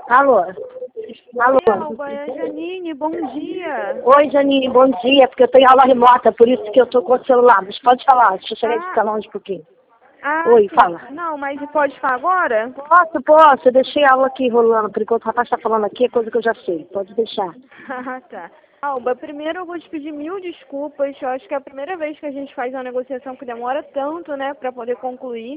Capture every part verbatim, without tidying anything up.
Alô? Alô? Oi, Alba, é a Janine, bom dia. Oi, Janine, bom dia, porque eu tenho aula remota, por isso que eu tô com o celular. Mas pode falar, deixa eu chegar de Ah, ficar longe um pouquinho. ah, Oi, sim. fala. Não, mas pode falar agora? Posso, posso, eu deixei a aula aqui rolando, por enquanto o rapaz tá falando aqui, é coisa que eu já sei, pode deixar. Ah, tá. Alba, primeiro eu vou te pedir mil desculpas. Eu acho que é a primeira vez que a gente faz uma negociação que demora tanto, né, para poder concluir.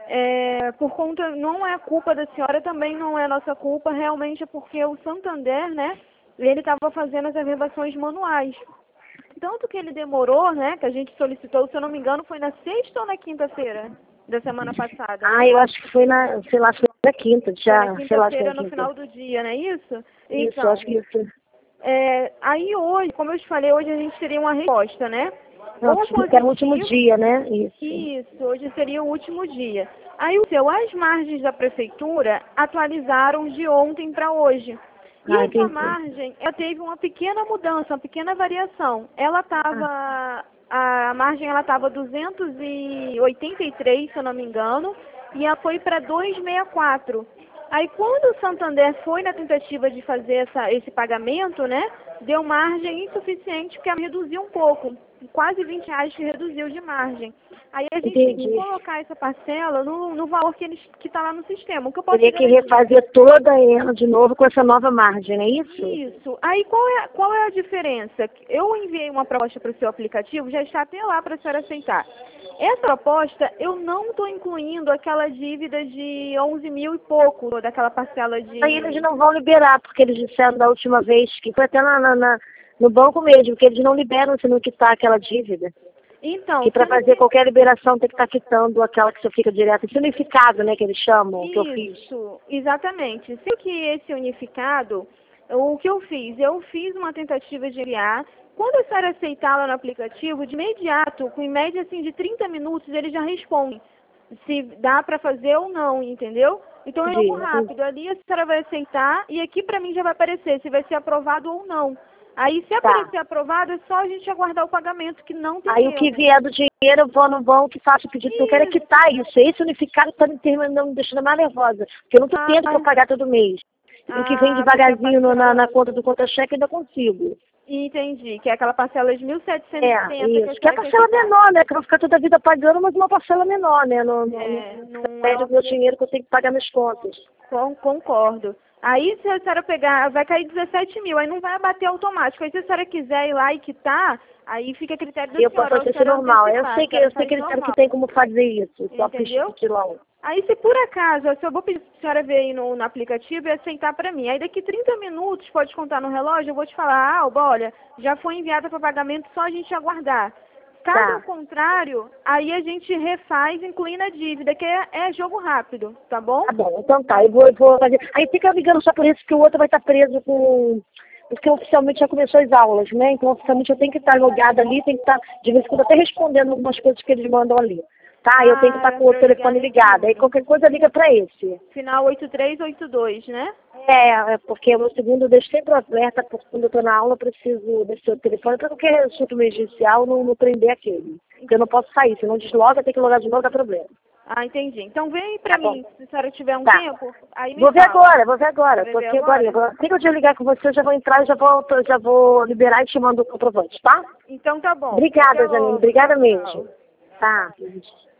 É, por conta, não é culpa da senhora, também não é nossa culpa, realmente é porque o Santander, né, ele estava fazendo as reservações manuais. Tanto que ele demorou, né, que a gente solicitou, se eu não me engano, foi na sexta ou na quinta-feira da semana passada, Ah, né? eu acho que foi na, sei lá, foi na quinta, Foi na já, sei lá, se foi quinta-feira, na no quinta. final do dia, não é isso? Isso, Então, acho que isso. é, aí hoje, como eu te falei, hoje a gente teria uma resposta, né? Não, Ou que era o último positivo, dia, né? Isso. isso, hoje seria o último dia. Aí o seu, as margens da prefeitura atualizaram de ontem para hoje. E Ah, essa entendi. margem, ela teve uma pequena mudança, uma pequena variação. Ela Ah, estava, a margem ela estava duzentos e oitenta e três, se eu não me engano, e ela foi para duzentos e sessenta e quatro. Aí quando o Santander foi na tentativa de fazer essa, esse pagamento, né, deu margem insuficiente, porque ela reduziu um pouco, quase vinte reais que reduziu de margem. Aí a gente tem que entendi. colocar essa parcela no, no valor que que está lá no sistema. O que eu posso te Teria que garantir? refazer toda ela de novo com essa nova margem, não é isso? Isso. Aí qual é, qual é a diferença? Eu enviei uma proposta para o seu aplicativo, já está até lá para a senhora aceitar. Essa proposta, eu não estou incluindo aquela dívida de onze mil e pouco, daquela parcela Aí eles de... não vão liberar, porque eles disseram da última vez, que foi até na, na- na- no banco mesmo, que eles não liberam se não quitar aquela dívida. Então, Que para sendo fazer que... qualquer liberação tem que estar quitando aquela que você fica direto. Esse unificado, né, que eles chamam, que eu fiz. Isso, exatamente. Sendo que esse unificado, o que eu fiz? Eu fiz uma tentativa de enviar. Quando a senhora aceitar lá no aplicativo, de imediato, com em média assim de trinta minutos, ele já responde se dá para fazer ou não, entendeu? Então é jogo Entendi, entendi. rápido. Ali a senhora vai aceitar e aqui para mim já vai aparecer se vai ser aprovado ou não. Aí se Tá. aparecer aprovado, é só a gente aguardar o pagamento, que não Aí tem o que erro. vier do dinheiro, eu vou no banco e faço o pedido, porque eu quero é Isso. quitar isso. Esse unificado está me terminando, me deixando mais nervosa. Porque eu não estou Ah, tendo para pagar todo mês. O que vem ah, porque a devagarzinho no- na, parcela... na conta do conta-cheque eu ainda consigo. Entendi, que é aquela parcela de mil setecentos e É, setenta que a isso. Que é a senhora quer parcela quitar. menor, né? Que eu vou ficar toda a vida pagando, mas uma parcela menor, né? Não, não, É, não não é perde o uma... meu dinheiro que eu tenho que pagar minhas contas. con- Concordo. Aí se a senhora pegar, vai cair dezessete mil, aí não vai abater automático. Aí se a senhora quiser ir lá e quitar, aí fica a critério da Eu posso senhora, ou a fazer isso senhora normal. Eu antecipar, a sei que senhora eu sei faz que eles disseram que normal, tem como fazer isso. Só fiz entendeu? pilão. Aí se por acaso, eu só vou pedir para a senhora ver aí no, no aplicativo e aceitar para mim. Aí daqui trinta minutos, pode contar no relógio, eu vou te falar, ah, Alba, olha, já foi enviada para pagamento, só a gente aguardar. Caso Tá. contrário, aí a gente refaz incluindo a dívida, que é, é jogo rápido, tá bom? Tá bom, então tá. Eu vou, eu vou fazer. Aí fica ligando só por isso que o outro vai estar preso com. Porque oficialmente já começou as aulas, né? Então oficialmente eu tenho que estar logada ali, tenho que estar, de vez em quando, até respondendo algumas coisas que eles mandam ali. Tá? Eu tenho que estar Ah, com o para eu ligar telefone nesse ligado. Aí número. qualquer coisa liga pra esse. Final oito três oito dois, né? É, é porque o meu segundo eu deixo sempre alerta, porque quando eu estou na aula eu preciso desse outro telefone para qualquer assunto emergencial não, não prender aquele. Porque eu não posso sair, se não desloga, tem que logar de novo, dá problema. Ah, entendi. Então vem pra Tá bom. mim, se a senhora tiver um Tá. tempo, aí me Vou ver fala. agora, vou ver agora. Vai Tô ver aqui agora. agora? agora. Assim que eu desligar com você, eu já vou entrar e já vou, já vou liberar e te mando o comprovante, tá? Então tá bom. Até Obrigada, Janine. logo. Obrigada Tchau, mesmo. tchau. Tá.